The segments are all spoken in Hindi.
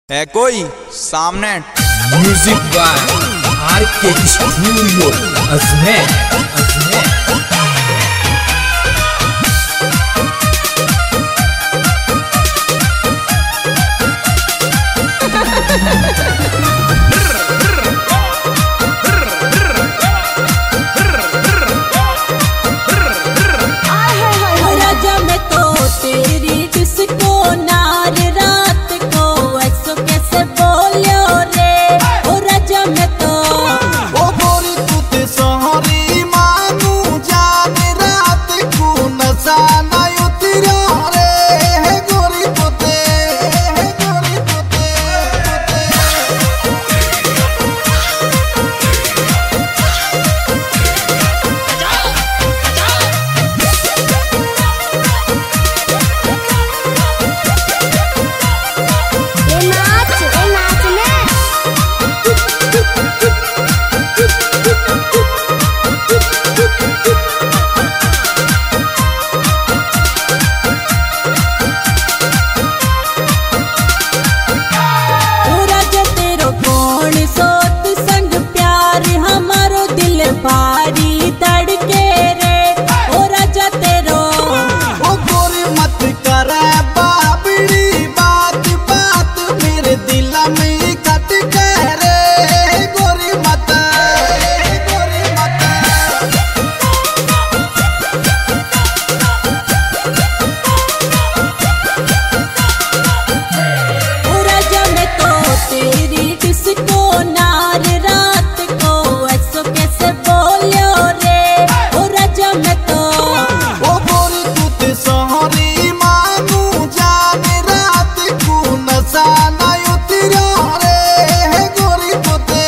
है कोई सामने। Music by RK studio Ajmer. भारी तड़के रे ओ राजा तेरो ओ गोरी मत करे बाबड़ी बात बात मेरे दिल में कट के रे गोरी मत ओ राजा मैं तो तेरी डिस्को नार रात को ऐसो कैसे बोलियो रे ओ राजा मैं तो ओ गोरी तू ते सोहरी मानू जाने रात को नशा ना उतरो रे गोरी तू ते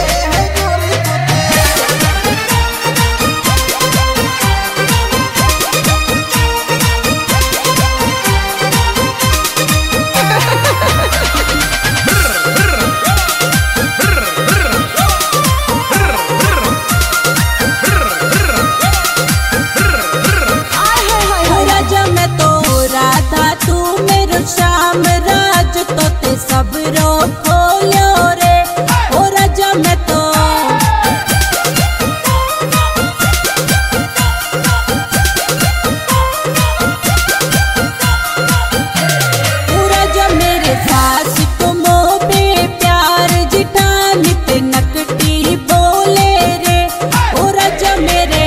श्याम राज तो ते सब रो खोलियो रे ओ राजा मैं तो ओ राजा मेरे सास को मोह पे प्यार जिठानी ते नकटी बोले रे ओ राजा मेरे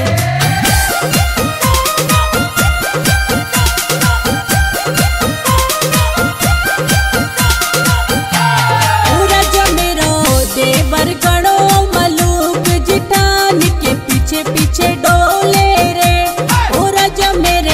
गणो मलूक जिठानी के पीछे पीछे डोले रे ओ राजा मेरे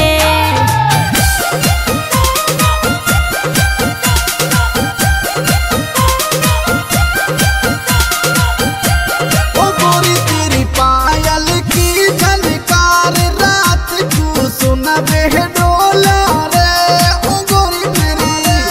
ओ गोरी तेरी पायल की झनकार रात को सुना बे डोला रे ओ गोरी तेरी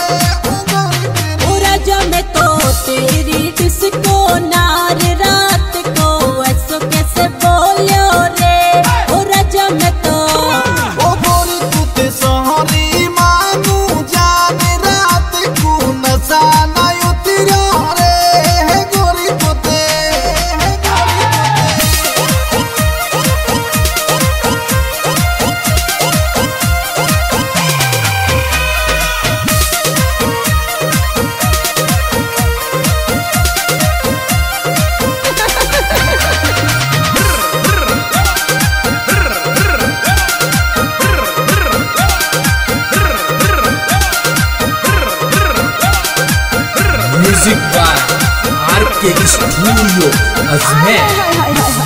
ओ राजा मैं तो तेरी डिस्को नार रात को ऐसो कैसे बोलियो रे ओ राजा मैं तो ओ गोरी तू ते सोहरी मानू जाने रात को नशा ना उतरो रे गोरी तू ते music by RK studio Ajmer.